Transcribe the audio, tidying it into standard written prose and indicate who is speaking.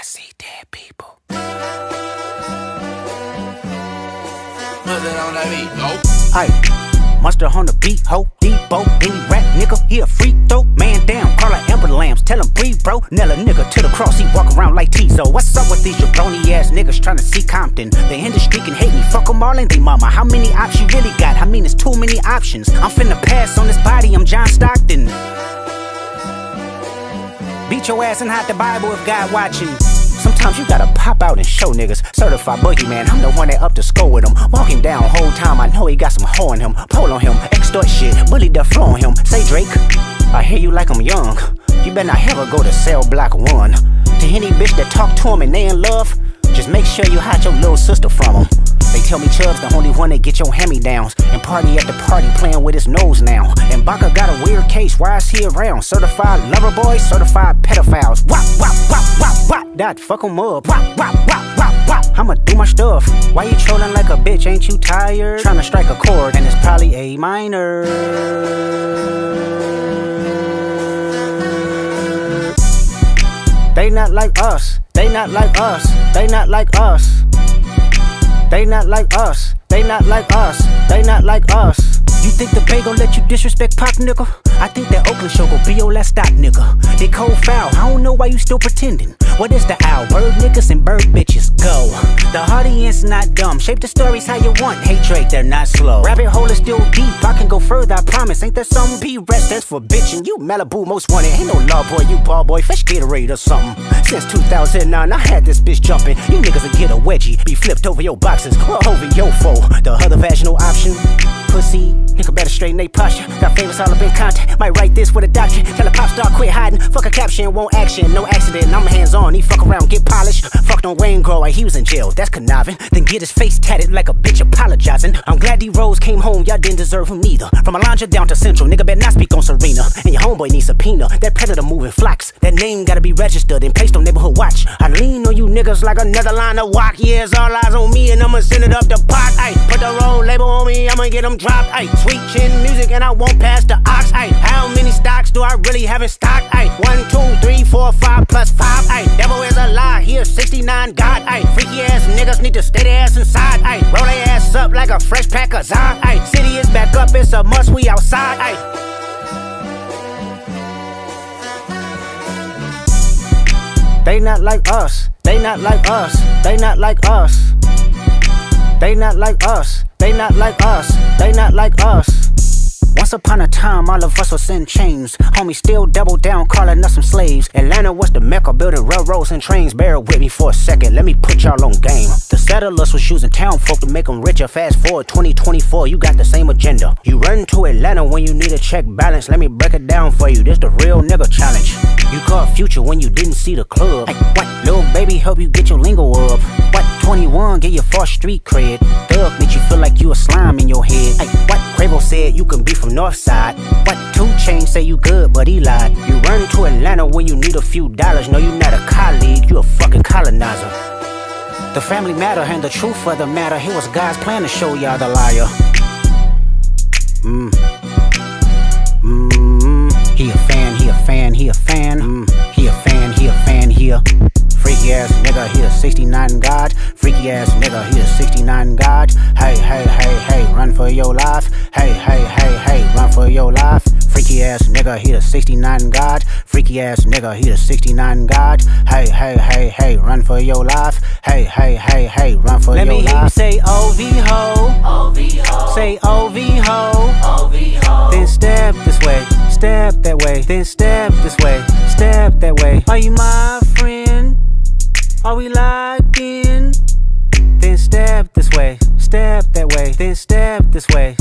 Speaker 1: see dead people.
Speaker 2: Put that on that beat, go.
Speaker 1: Aye, mustard on the beat, ho, Debo, any rap nigga, he a freak throw, man down, call her Amber Lambs, tell him breathe, bro, nail a nigga to the cross, he walk around like Tizo. What's up with these jabroni ass niggas trying to see Compton? The industry can hate me, fuck them all and they mama. How many options you really got? I mean, it's too many options. I'm finna pass on this body, I'm John Stockton. Beat your ass and hide the Bible if God watching. Sometimes you gotta pop out and show niggas. Certified boogeyman, I'm the one that up to score with him. Walking down whole time, I know he got some hoe in him. Pole on him, extort shit, bully the flow on him. Say Drake, I hear you like I'm young. You better not ever go to cell block 1. To any bitch that talk to him and they in love, just make sure you hide your little sister from him. They tell me Chubb's the only one that get your hand-me-downs, and party at the party playing with his nose now. And Baka got a weird case, why is he around? Certified lover boys, certified pedophiles. Wop, wop, wop, wop, wop. That fuck him up. Wop, wop, wop, wop, wop. I'ma do my stuff. Why you trolling like a bitch? Ain't you tired? Trying to strike a chord, and it's probably A minor. They not like us. They not like us. They not like us. They not like us, they not like us, they not like us. You think the Bay gon' let you disrespect Pop, nigga? I think that Oakland show gon' be your last stop, nigga. They cold foul, I don't know why you still pretending. What is the owl? Bird niggas and bird bitches, go. The audience not dumb, shape the stories how you want. Hey Drake, they're not slow. Rabbit hole is still deep, I can go further, I promise. Ain't there some B-rest that's for bitchin'? You Malibu most wanted, ain't no law boy, you ball boy, fresh Gatorade or something. Since 2009, I had this bitch jumping. You niggas will get a wedgie, be flipped over your boxes, or over your foe. The other vaginal option, pussy, nigga better straighten they posture. Got famous all up in contact, might write this with a doctrine. Tell a pop star quit hiding, fuck a caption, won't action. No accident, I'm hands on, he fuck around, get polished. Fucked on Wayne Grow, he was in jail, that's conniving. Then get his face tatted like a bitch apologizing. I'm glad D-Rose came home, y'all didn't deserve him neither. From Alondra down to Central, nigga better not speak on Serena. And your homeboy needs subpoena, that predator moving flocks. That name gotta be registered and placed on neighborhood watch. I lean on you niggas like another line of walk. Yeah, it's all eyes on me and I'ma send it up the pot. Ay, put the road label on me, I'ma get them dropped. Ay, sweet chin music and I won't pass the ox. Ay, how many stocks do I really have in stock? Ay, 1, 2, 3, 4, 5 plus 5. Ay, devil is a lie, here 69 God. Ay, freaky ass niggas need to stay their ass inside. Ay, roll their ass up like a fresh pack of Zod. Ay, city is back up, it's a must, we outside. Ay. They not like us, they not like us, they not like us. They not like us, they not like us, they not like us. Once upon a time, all of us was in chains. Homie still double down, calling us some slaves. Atlanta was the mecca, building railroads and trains. Bear with me for a second, let me put y'all on game. The settlers was using town folk to make them richer. Fast forward 2024, you got the same agenda. You run to Atlanta when you need a check balance. Let me break it down for you, this the real nigga challenge. You caught Future when you didn't see the club. Ay, what? Lil' baby help you get your lingo up. What? 21 get your false street cred. Thug make you feel like you a slime in your head. Ay, what? Quavo said you can be from Northside. What? 2 Chainz say you good but he lied. You run to Atlanta when you need a few dollars. No, you not a colleague, you a fucking colonizer. The family matter and the truth of the matter. It was God's plan to show y'all the liar. He a fan, he a fan, he a fan. He a fan, he a fan, he a freaky ass nigga, he a 69 God. Freaky ass nigga, he a 69 God. Hey, hey, hey, hey, run for your life. Hey, hey, hey, hey, run for your life. Freaky ass nigga, he a 69 God. Freaky ass nigga, he a 69 God. Hey, hey, hey, hey, run for your life. Hey, hey, hey, hey, run for your life. Let me hear you say OV-ho. OV-ho. Say OV-ho. OV-ho. Then step this way, step that way. Then step this way, step that way. Are you my friend? Are we locked in? Then step this way, step that way. Then step this way.